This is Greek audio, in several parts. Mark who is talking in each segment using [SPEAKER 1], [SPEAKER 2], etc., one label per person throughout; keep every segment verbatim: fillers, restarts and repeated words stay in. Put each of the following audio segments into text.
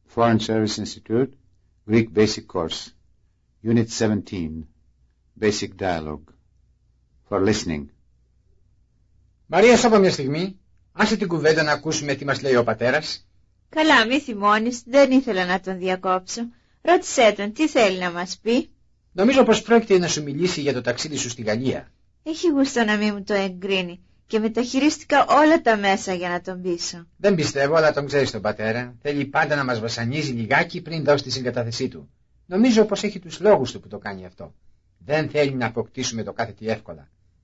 [SPEAKER 1] Foreign Service Institute, Greek Basic Course, Unit seventeen, Basic Dialogue. For listening.
[SPEAKER 2] Μαρία, σώπα μια στιγμή. Άσε την κουβέντα να ακούσουμε τι μας λέει ο πατέρας.
[SPEAKER 3] Καλά, μη θυμώνεις, δεν ήθελα να τον διακόψω. Ρώτησέ τον, τι θέλει να μας πει.
[SPEAKER 2] Νομίζω πως πρόκειται να σου μιλήσει για το ταξίδι σου στη Γαλλία.
[SPEAKER 3] Έχει γούστο να μην μου το εγκρίνει και μεταχειρίστηκα όλα τα μέσα για να τον πείσω.
[SPEAKER 2] Δεν πιστεύω, αλλά τον ξέρεις τον πατέρα. Θέλει πάντα να μας βασανίζει λιγάκι πριν δώσει τη συγκατάθεσή του. Νομίζω πως έχει τους λόγους του που το κάνει αυτό. Δεν θέλει να αποκτήσουμε το κάθε τι εύκολα.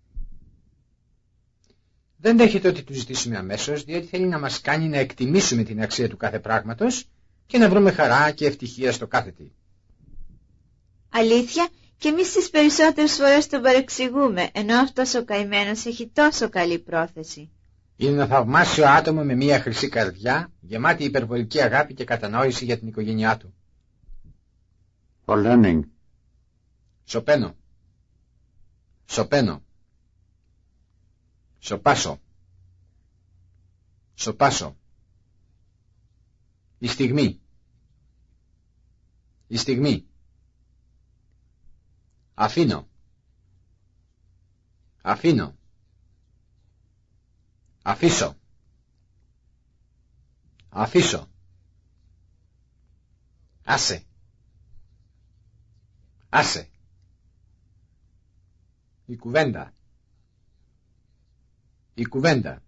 [SPEAKER 2] Δεν δέχεται ότι του ζητήσουμε αμέσως, διότι θέλει να μας κάνει να εκτιμήσουμε την αξία του κάθε πράγματος και να βρούμε χαρά και ευτυχία στο κάθε τι.
[SPEAKER 3] Αλήθεια, και εμείς τις περισσότερες φορές τον παρεξηγούμε, ενώ αυτός ο καημένος έχει τόσο καλή πρόθεση.
[SPEAKER 2] Είναι ένα θαυμάσιο άτομο με μια χρυσή καρδιά, γεμάτη υπερβολική αγάπη και κατανόηση για την οικογένειά του.
[SPEAKER 1] For learning.
[SPEAKER 2] Σοπαίνω. Σοπαίνω. Σοπάσω. Σοπάσω. Η στιγμή. Η στιγμή. Αφήνω. Αφήνω. Αφήσω. Αφήσω. Άσε. Άσε. Η κουβέντα. Η κουβέντα.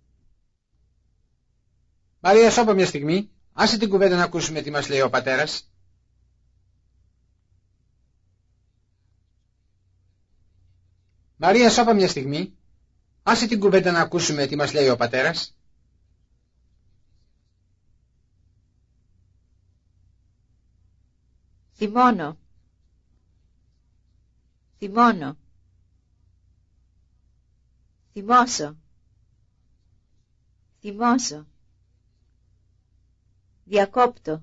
[SPEAKER 2] Μαρία, σώπα μια στιγμή. Άσε την κουβέντα να ακούσουμε τι μας λέει ο πατέρας. Μαρία, σώπα μια στιγμή. Άσε την κουβέντα να ακούσουμε τι μας λέει ο πατέρας.
[SPEAKER 3] Θυμώνω. Θυμώνω. Θυμώσω. Θυμώσω. Διακόπτω.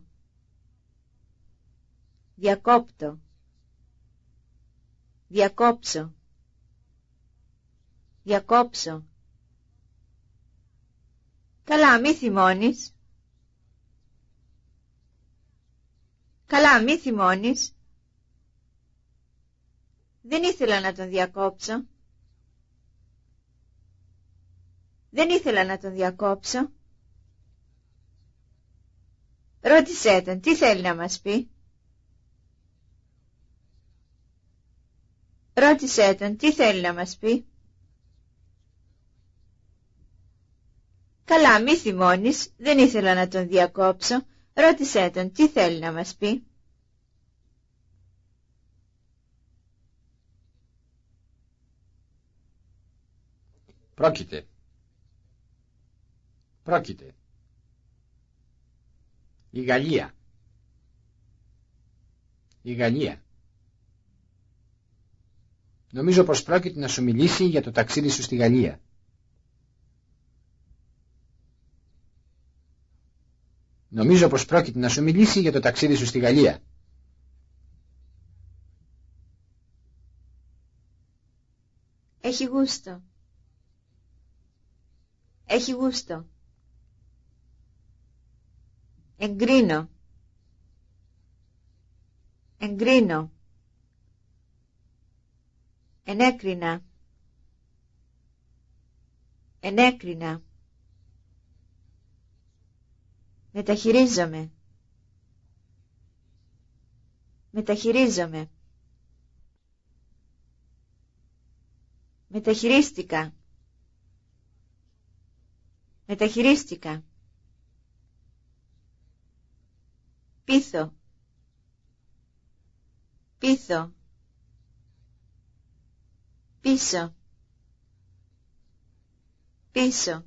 [SPEAKER 3] Διακόπτω. Διακόψω. Διακόψω. Καλά, μη θυμώνεις. Καλά, μη θυμώνεις. Δεν ήθελα να τον διακόψω. Δεν ήθελα να τον διακόψω. Ρώτησέ τον, τι θέλει να μας πει. Ρώτησέ τον, τι θέλει να μας πει. Καλά, μη θυμώνεις, δεν ήθελα να τον διακόψω. Ρώτησέ τον, τι θέλει να μας πει.
[SPEAKER 2] Πρόκειται. Πρόκειται. Η Γαλλία. Η Γαλλία. Νομίζω πως πρόκειται να σου μιλήσει για το ταξίδι σου στη Γαλλία. Νομίζω πως πρόκειται να σου μιλήσει για το ταξίδι σου στη Γαλλία.
[SPEAKER 3] Έχει γούστο. Έχει γούστο. Εγκρίνω. Εγκρίνω. Ενέκρινα. Ενέκρινα. Μεταχειρίζομαι. Μεταχειρίζομαι. Μεταχειρίστηκα. Μεταχειρίστηκα. Πείθω. Πείθω. Πίσω. Πίσω.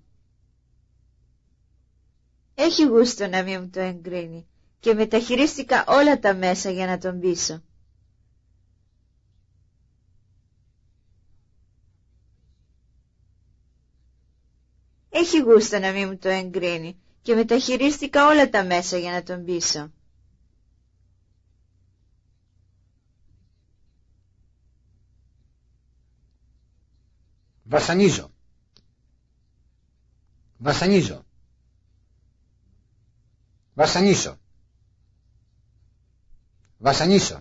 [SPEAKER 3] Έχει γούστο να μην μου το εγκρίνει και μεταχειρίστηκα όλα τα μέσα για να τον πείσω. Έχει γούστο να μην μου το εγκρίνει και μεταχειρίστηκα όλα τα μέσα για να τον πείσω.
[SPEAKER 2] Βασανίζω. Βασανίζω. Βασανίσω. Βασανίσω.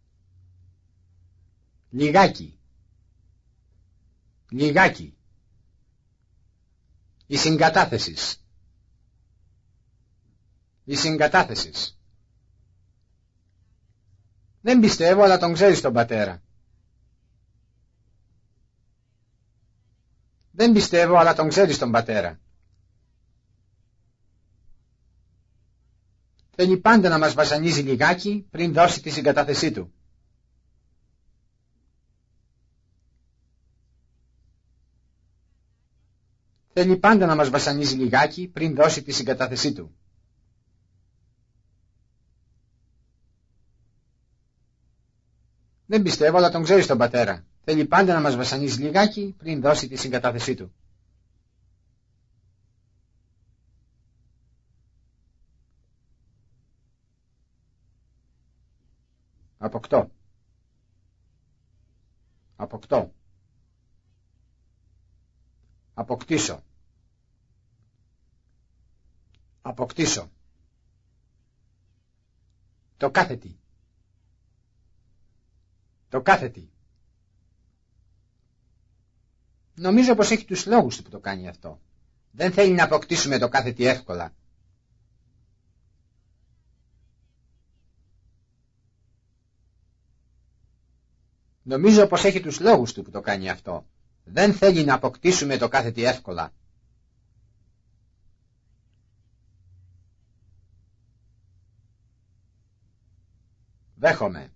[SPEAKER 2] Λιγάκι. Λιγάκι. Η συγκατάθεσης. Η συγκατάθεσης. Δεν πιστεύω, αλλά τον ξέρεις τον πατέρα. Δεν πιστεύω, αλλά τον ξέρεις τον πατέρα. Θέλει πάντα να μας βασανίζει λιγάκι πριν δώσει τη συγκατάθεσή του. Θέλει πάντα να μας βασανίζει λιγάκι πριν δώσει τη συγκατάθεσή του. Δεν πιστεύω, αλλά τον ξέρεις τον πατέρα. Θέλει πάντα να μας βασανίζει λιγάκι πριν δώσει τη συγκατάθεσή του. Αποκτώ. Αποκτώ. Αποκτήσω. Αποκτήσω. Το κάθετη. Το κάθετη. Νομίζω πως έχει τους λόγους του που το κάνει αυτό. Δεν θέλει να αποκτήσουμε το κάθετη εύκολα. Νομίζω πως έχει τους λόγους του που το κάνει αυτό. Δεν θέλει να αποκτήσουμε το κάθετη εύκολα. Δέχομαι.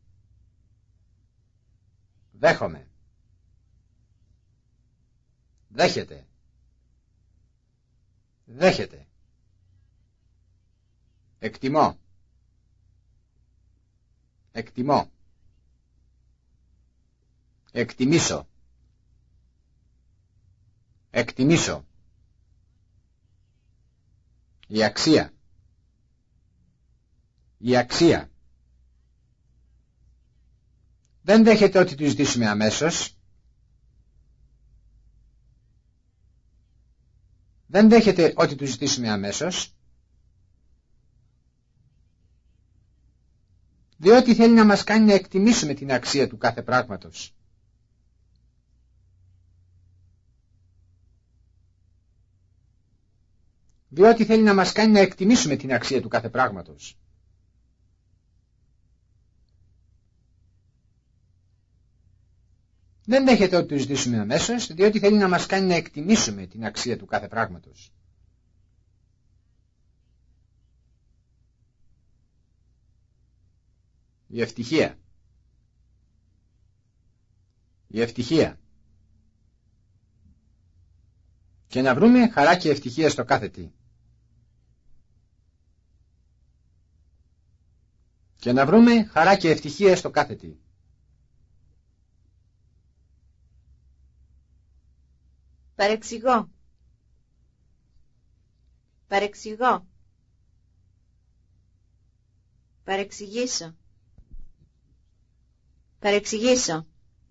[SPEAKER 2] Δέχομαι. Δέχεται. Δέχεται. Εκτιμώ. Εκτιμώ. Εκτιμήσω. Εκτιμήσω. Η αξία. Η αξία. Δεν δέχεται ότι του ζητήσουμε αμέσως. Δεν δέχεται ότι του ζητήσουμε αμέσως. Διότι θέλει να μας κάνει να εκτιμήσουμε την αξία του κάθε πράγματος. Διότι θέλει να μας κάνει να εκτιμήσουμε την αξία του κάθε πράγματος. Δεν δέχεται ότι του ζητήσουμε αμέσως, διότι θέλει να μας κάνει να εκτιμήσουμε την αξία του κάθε πράγματος. Η ευτυχία. Η ευτυχία. Και να βρούμε χαρά και ευτυχία στο κάθε τι. Και να βρούμε χαρά και ευτυχία στο κάθε τι.
[SPEAKER 3] Παρεξηγώ. Παρεξηγώ. Παρεξηγήσω. Παρεξηγήσω.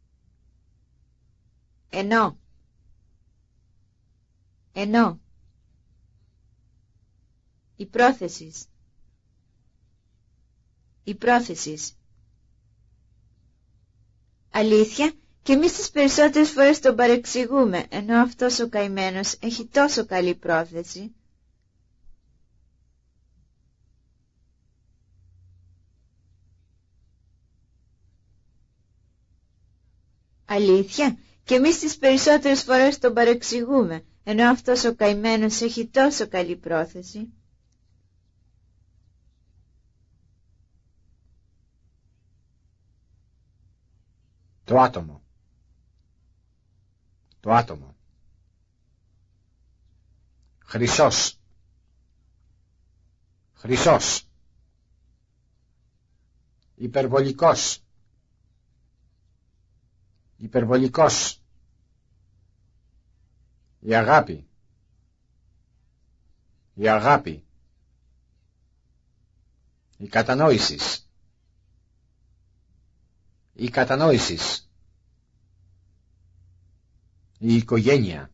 [SPEAKER 3] Ενώ. Ενώ. Η πρόθεσης. Η πρόθεσης. Αλήθεια, και εμείς τις περισσότερες φορές τον παρεξηγούμε, ενώ αυτός ο καημένος έχει τόσο καλή πρόθεση. Αλήθεια, και εμείς τις περισσότερες φορές τον παρεξηγούμε, ενώ αυτός ο καημένος έχει τόσο καλή πρόθεση.
[SPEAKER 2] Το άτομο. Το άτομο. Χρυσός. Χρυσός. Υπερβολικός. Υπερβολικός. Η αγάπη. Η αγάπη. Η κατανόησης. Η κατανόησης. Η οικογένεια.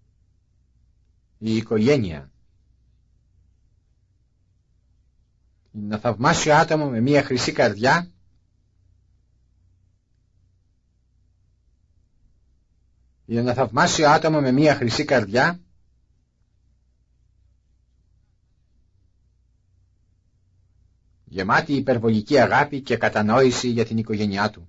[SPEAKER 2] Η οικογένεια. Είναι ένα θαυμάσιο άτομο με μια χρυσή καρδιά. Είναι ένα θαυμάσιο άτομο με μια χρυσή καρδιά. Γεμάτη υπερβολική αγάπη και κατανόηση για την οικογένειά του.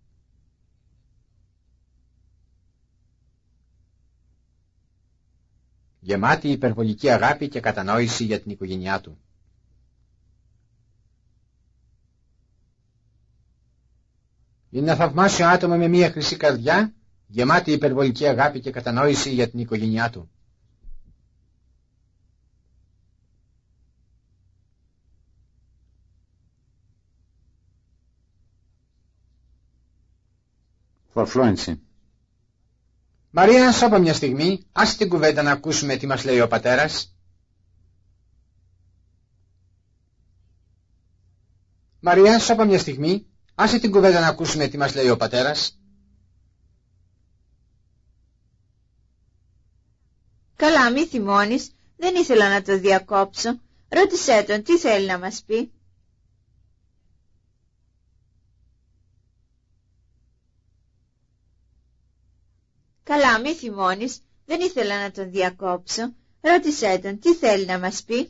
[SPEAKER 2] Γεμάτη υπερβολική αγάπη και κατανόηση για την οικογένειά του. Είναι ένα θαυμάσιο άτομο με μια χρυσή καρδιά, γεμάτη υπερβολική αγάπη και κατανόηση για την οικογένειά του.
[SPEAKER 1] For fluency.
[SPEAKER 2] Μαρία, σώπα μια στιγμή, άσε την κουβέντα να ακούσουμε τι μας λέει ο πατέρας. Μαρία, σώπα μια στιγμή, άσε την κουβέντα να ακούσουμε τι μας λέει ο πατέρας.
[SPEAKER 3] Καλά, μη θυμώνεις, δεν ήθελα να το διακόψω. Ρώτησέ τον, τι θέλει να μας πει. Καλά, μη θυμώνεις, δεν ήθελα να τον διακόψω. Ρώτησέ τον, τι θέλει να μας πει.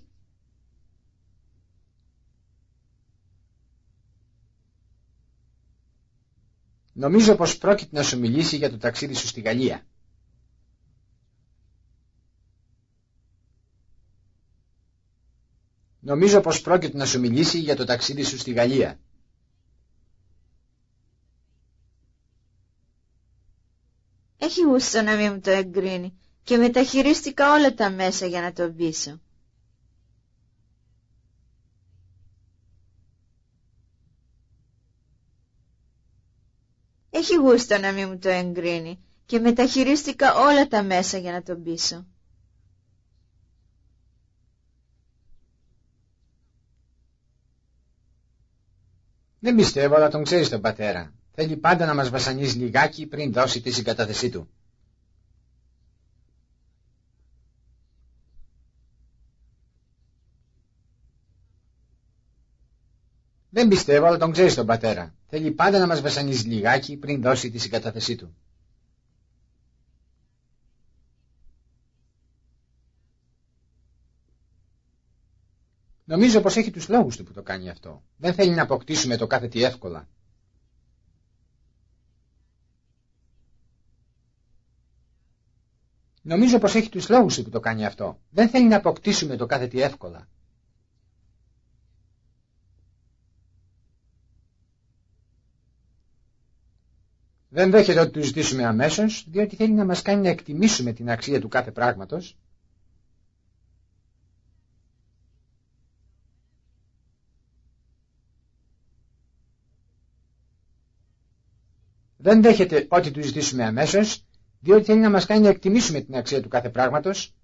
[SPEAKER 2] Νομίζω πως πρόκειται να σου μιλήσει για το ταξίδι σου στη Γαλλία. Νομίζω πως πρόκειται να σου μιλήσει για το ταξίδι σου στη Γαλλία.
[SPEAKER 3] Έχει γούστο να μην μου το εγκρίνει και μεταχειρίστηκα όλα τα μέσα για να τον πείσω. Έχει γούστο να μην μου το εγκρίνει και μεταχειρίστηκα όλα τα μέσα για να τον πείσω.
[SPEAKER 2] Δεν πιστεύω, αλλά τον ξέρεις τον πατέρα. Θέλει πάντα να μας βασανίζει λιγάκι πριν δώσει τη συγκατάθεσή του. Δεν πιστεύω, αλλά τον ξέρεις τον πατέρα. Θέλει πάντα να μας βασανίζει λιγάκι πριν δώσει τη συγκατάθεσή του. Νομίζω πως έχει τους λόγους του που το κάνει αυτό. Δεν θέλει να αποκτήσουμε το κάθε τι εύκολα. Νομίζω πως έχει τους λόγους του που το κάνει αυτό. Δεν θέλει να αποκτήσουμε το κάθε τι εύκολα. Δεν δέχεται ότι του ζητήσουμε αμέσως, διότι θέλει να μας κάνει να εκτιμήσουμε την αξία του κάθε πράγματος. Δεν δέχεται ότι του ζητήσουμε αμέσως, διότι θέλει να μας κάνει να εκτιμήσουμε την αξία του κάθε πράγματος.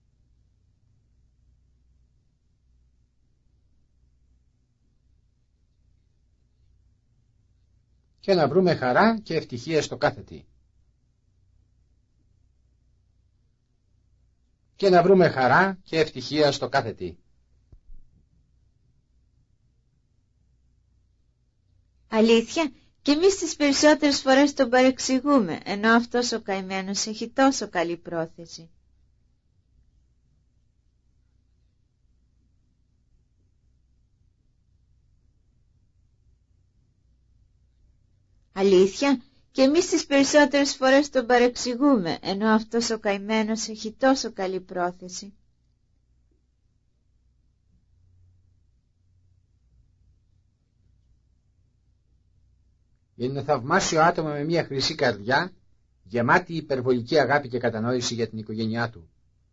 [SPEAKER 2] Και να βρούμε χαρά και ευτυχία στο κάθε τι. Και να βρούμε χαρά και ευτυχία στο κάθε τι.
[SPEAKER 3] Αλήθεια, και εμείς τις περισσότερες φορές τον παρεξηγούμε, ενώ αυτός ο καημένος έχει τόσο καλή πρόθεση. Αλήθεια, και εμείς τις περισσότερες φορές τον παρεξηγούμε, ενώ αυτός ο καημένος έχει τόσο καλή πρόθεση.
[SPEAKER 2] Είναι θαυμάσιο άτομο με μια χρυσή καρδιά, γεμάτη υπερβολική αγάπη και κατανόηση για την οικογένειά του.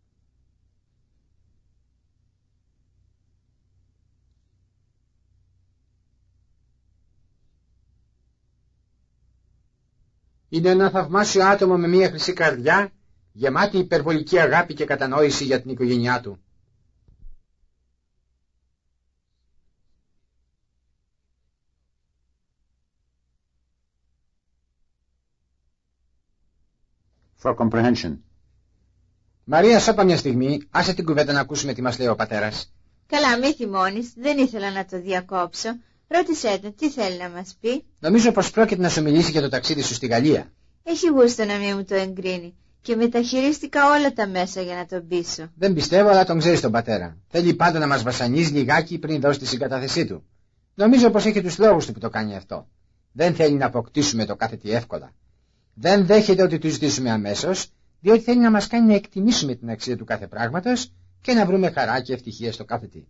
[SPEAKER 2] Είναι ένα θαυμάσιο άτομο με μια χρυσή καρδιά, γεμάτη υπερβολική αγάπη και κατανόηση για την οικογένειά του.
[SPEAKER 1] For comprehension.
[SPEAKER 2] Μαρία, σώπα μια στιγμή, άσε την κουβέντα να ακούσουμε τι μας λέει ο πατέρας.
[SPEAKER 3] Καλά, μη θυμώνεις, δεν ήθελα να το διακόψω. Ρώτησέ τον, τι θέλει να μας πει.
[SPEAKER 2] Νομίζω πως πρόκειται να σου μιλήσει για το ταξίδι σου στη Γαλλία.
[SPEAKER 3] Έχει γούστο να μην μου το εγκρίνει και μεταχειρίστηκα όλα τα μέσα για να τον πείσω.
[SPEAKER 2] Δεν πιστεύω, αλλά τον ξέρεις τον πατέρα. Θέλει πάντα να μας βασανίζει λιγάκι πριν δώσει τη συγκατάθεσή του. Νομίζω πως έχει τους λόγους του που το κάνει αυτό. Δεν θέλει να αποκτήσουμε το κάθε τι εύκολα. Δεν δέχεται ότι του ζητήσουμε αμέσως, διότι θέλει να μας κάνει να εκτιμήσουμε την αξία του κάθε πράγματος και να βρούμε χαρά και ευτυχία στο κάθε τι.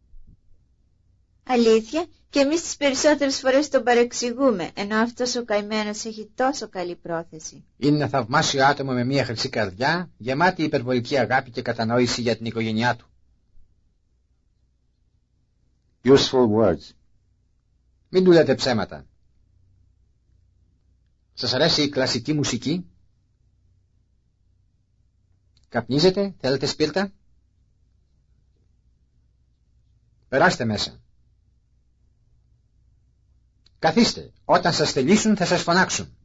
[SPEAKER 3] Αλήθεια, και εμείς τις περισσότερες φορές τον παρεξηγούμε, ενώ αυτός ο καημένος έχει τόσο καλή πρόθεση.
[SPEAKER 2] Είναι ένα θαυμάσιο άτομο με μια χρυσή καρδιά, γεμάτη υπερβολική αγάπη και κατανόηση για την οικογένειά του.
[SPEAKER 1] Useful words.
[SPEAKER 2] Μην του λέτε ψέματα. Σας αρέσει η κλασική μουσική? Καπνίζετε? Θέλετε σπίρτα? Περάστε μέσα. Καθίστε. Όταν σας θελήσουν θα σας φωνάξουν.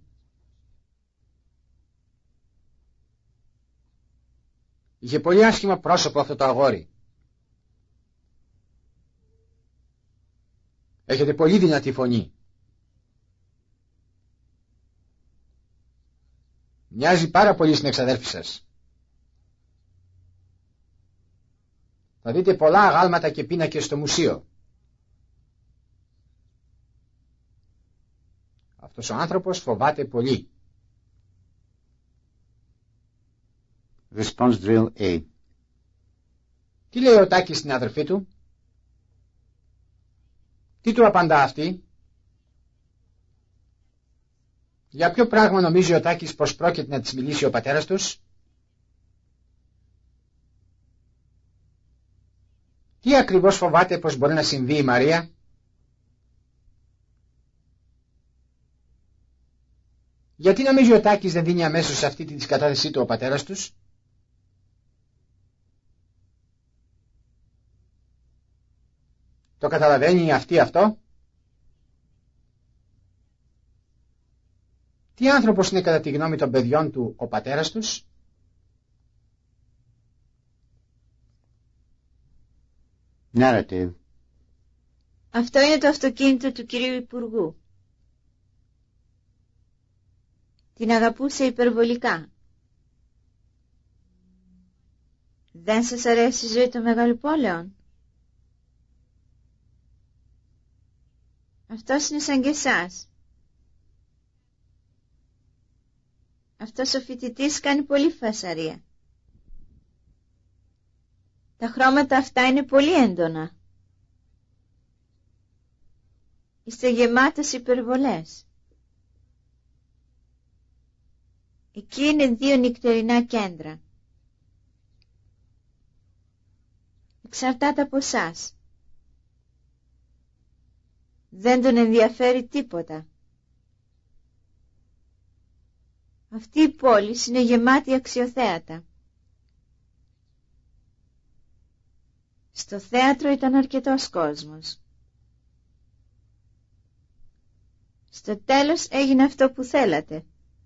[SPEAKER 2] Είχε πολύ άσχημα πρόσωπο αυτό το αγόρι. Έχετε πολύ δυνατή φωνή. Μοιάζει πάρα πολύ στην εξαδέρφη σας. Θα δείτε πολλά αγάλματα και πίνακες στο μουσείο. Αυτός ο άνθρωπος φοβάται πολύ.
[SPEAKER 1] Response drill A.
[SPEAKER 2] Τι λέει ο Τάκης στην αδερφή του? Τι του απαντά αυτή? Για ποιο πράγμα νομίζει ο Τάκης πως πρόκειται να της μιλήσει ο πατέρας τους? Τι ακριβώς φοβάται πως μπορεί να συμβεί η Μαρία? Γιατί νομίζει ο Τάκης δεν δίνει αμέσως σε αυτή τη κατάθεσή του ο πατέρας τους? Το καταλαβαίνει αυτή αυτό? Τι άνθρωπος είναι κατά τη γνώμη των παιδιών του ο πατέρας τους?
[SPEAKER 1] Narrative.
[SPEAKER 3] Αυτό είναι το αυτοκίνητο του κυρίου Υπουργού. Την αγαπούσε υπερβολικά. Δεν σας αρέσει η ζωή των μεγαλοπόλεων? Αυτός είναι σαν και εσάς. Αυτός ο φοιτητής κάνει πολύ φασαρία. Τα χρώματα αυτά είναι πολύ έντονα. Είστε γεμάτος υπερβολές. Εκεί είναι δύο νυχτερινά κέντρα. Εξαρτάται από εσάς. Δεν τον ενδιαφέρει τίποτα. Αυτή η πόλη είναι γεμάτη αξιοθέατα. Στο θέατρο ήταν αρκετός κόσμος. Στο τέλος έγινε αυτό που θέλατε.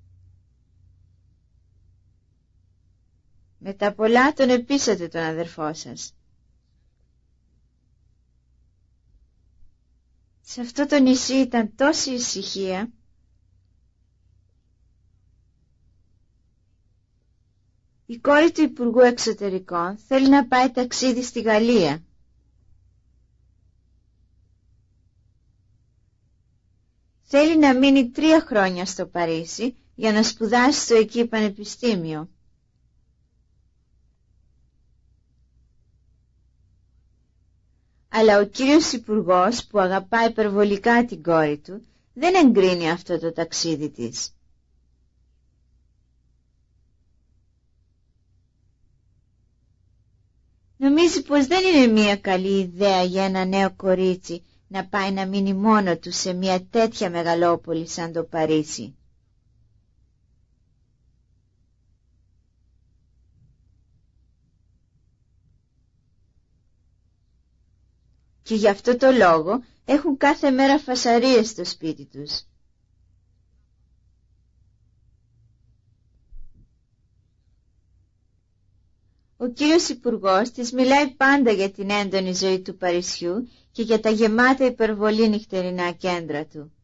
[SPEAKER 3] Με τα πολλά τον επείσατε τον αδερφό σας. Σε αυτό το νησί ήταν τόση ησυχία. Η κόρη του Υπουργού Εξωτερικών θέλει να πάει ταξίδι στη Γαλλία. Θέλει να μείνει τρία χρόνια στο Παρίσι για να σπουδάσει στο εκεί πανεπιστήμιο. Αλλά ο κύριος Υπουργός, που αγαπάει υπερβολικά την κόρη του, δεν εγκρίνει αυτό το ταξίδι της. Νομίζει πως δεν είναι μια καλή ιδέα για ένα νέο κορίτσι να πάει να μείνει μόνο του σε μια τέτοια μεγαλόπολη σαν το Παρίσι. Και γι' αυτό το λόγο έχουν κάθε μέρα φασαρίες στο σπίτι τους. Ο κύριος Υπουργός της μιλάει πάντα για την έντονη ζωή του Παρισιού και για τα γεμάτα υπερβολή νυχτερινά κέντρα του.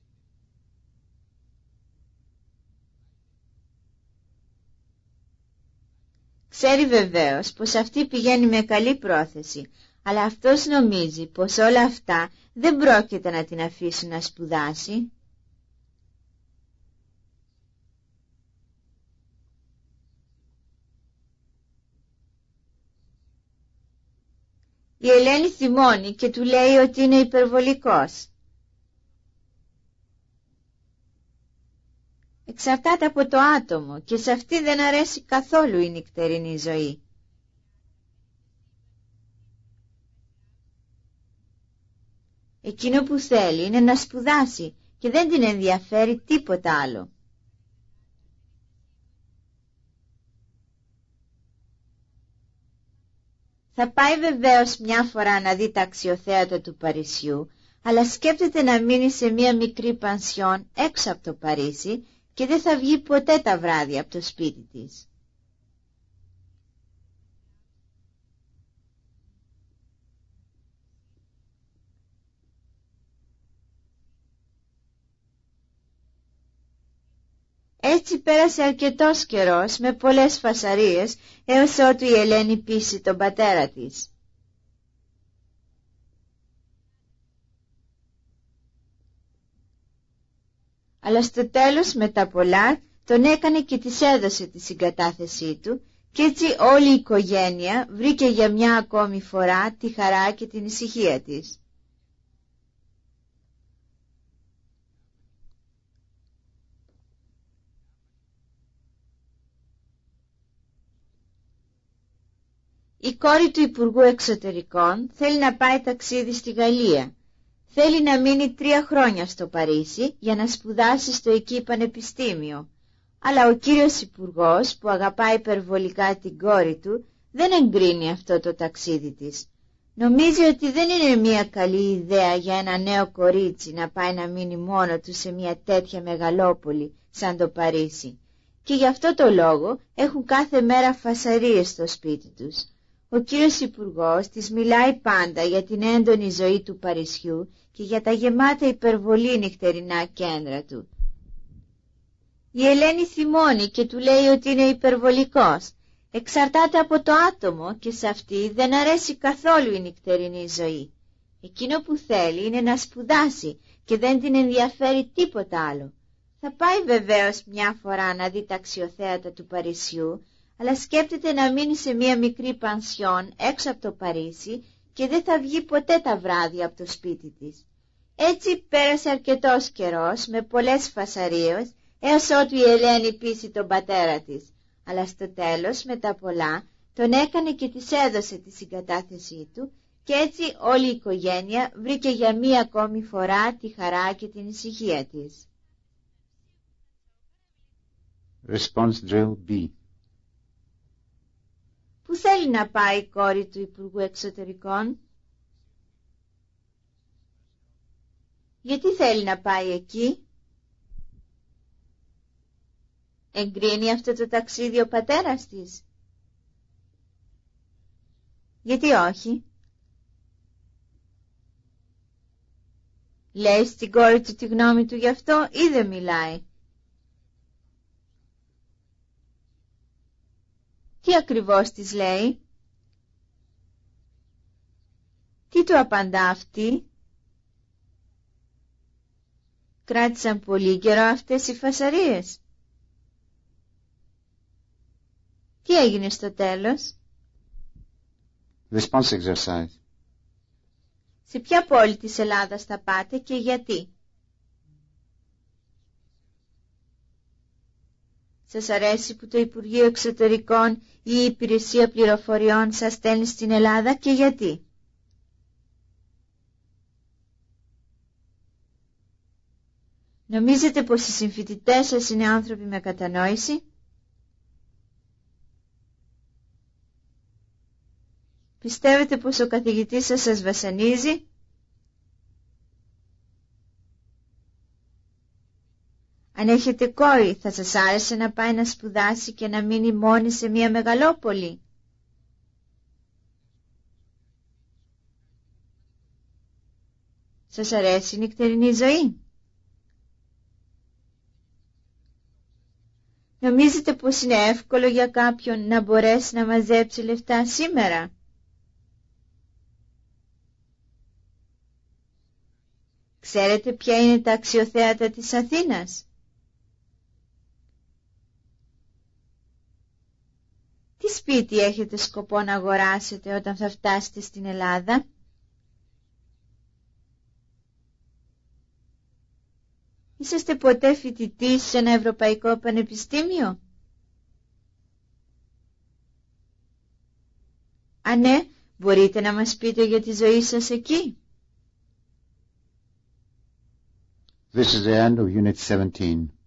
[SPEAKER 3] Ξέρει βεβαίως πως αυτή πηγαίνει με καλή πρόθεση, αλλά αυτός νομίζει πως όλα αυτά δεν πρόκειται να την αφήσουν να σπουδάσει. Η Ελένη θυμώνει και του λέει ότι είναι υπερβολικός. Εξαρτάται από το άτομο και σε αυτή δεν αρέσει καθόλου η νυχτερινή ζωή. Εκείνο που θέλει είναι να σπουδάσει και δεν την ενδιαφέρει τίποτα άλλο. Θα πάει βεβαίως μια φορά να δει τα αξιοθέατα του Παρισιού, αλλά σκέπτεται να μείνει σε μια μικρή πανσιόν έξω από το Παρίσι και δεν θα βγει ποτέ τα βράδια από το σπίτι της. Έτσι πέρασε αρκετός καιρός με πολλές φασαρίες έως ότου η Ελένη πείσει τον πατέρα της. Αλλά στο τέλος με τα πολλά τον έκανε και της έδωσε τη συγκατάθεσή του και έτσι όλη η οικογένεια βρήκε για μια ακόμη φορά τη χαρά και την ησυχία της. Η κόρη του Υπουργού Εξωτερικών θέλει να πάει ταξίδι στη Γαλλία. Θέλει να μείνει τρία χρόνια στο Παρίσι για να σπουδάσει στο εκεί πανεπιστήμιο. Αλλά ο κύριος Υπουργός, που αγαπάει υπερβολικά την κόρη του, δεν εγκρίνει αυτό το ταξίδι της. Νομίζει ότι δεν είναι μια καλή ιδέα για ένα νέο κορίτσι να πάει να μείνει μόνο του σε μια τέτοια μεγαλόπολη σαν το Παρίσι. Και γι' αυτό το λόγο έχουν κάθε μέρα φασαρίες στο σπίτι τους. Ο κύριος Υπουργός της μιλάει πάντα για την έντονη ζωή του Παρισιού και για τα γεμάτα υπερβολή νυχτερινά κέντρα του. Η Ελένη θυμώνει και του λέει ότι είναι υπερβολικός. Εξαρτάται από το άτομο και σε αυτή δεν αρέσει καθόλου η νυχτερινή ζωή. Εκείνο που θέλει είναι να σπουδάσει και δεν την ενδιαφέρει τίποτα άλλο. Θα πάει βεβαίως μια φορά να δει τα αξιοθέατα του Παρισιού, αλλά σκέπτεται να μείνει σε μια μικρή πανσιόν έξω από το Παρίσι και δεν θα βγει ποτέ τα βράδια από το σπίτι της. Έτσι πέρασε αρκετός καιρός με πολλές φασαρίες έως ότου η Ελένη πείσει τον πατέρα της, αλλά στο τέλος με τα πολλά τον έκανε και της έδωσε τη συγκατάθεσή του και έτσι όλη η οικογένεια βρήκε για μία ακόμη φορά τη χαρά και την ησυχία της.
[SPEAKER 1] Response drill B.
[SPEAKER 3] Πού θέλει να πάει η κόρη του Υπουργού Εξωτερικών? Γιατί θέλει να πάει εκεί? Εγκρίνει αυτό το ταξίδι ο πατέρας της? Γιατί όχι? Λέει στην κόρη του τη γνώμη του γι' αυτό ή δεν μιλάει? Τι ακριβώς της λέει? Τι του απαντά αυτή? Κράτησαν πολύ καιρό αυτές οι φασαρίες. Τι έγινε στο τέλος?
[SPEAKER 1] Response exercise.
[SPEAKER 3] Σε ποια πόλη της Ελλάδας θα πάτε και γιατί? Σας αρέσει που το Υπουργείο Εξωτερικών ή η Υπηρεσία Πληροφοριών σας στέλνει στην Ελλάδα και γιατί? Νομίζετε πως οι συμφοιτητές σας είναι άνθρωποι με κατανόηση? Πιστεύετε πως ο καθηγητής σας σας βασανίζει? Αν έχετε κόρη, θα σας άρεσε να πάει να σπουδάσει και να μείνει μόνη σε μια μεγαλόπολη? Σας αρέσει η νυχτερινή ζωή? Νομίζετε πως είναι εύκολο για κάποιον να μπορέσει να μαζέψει λεφτά σήμερα? Ξέρετε ποια είναι τα αξιοθέατα της Αθήνας? Τι σπίτι έχετε σκοπό να αγοράσετε όταν θα φτάσετε στην Ελλάδα? Είσαστε ποτέ φοιτητής σε ένα ευρωπαϊκό πανεπιστήμιο? Αν ναι, μπορείτε να μας πείτε για τη ζωή σας εκεί?
[SPEAKER 1] This is the end of Unit seventeen.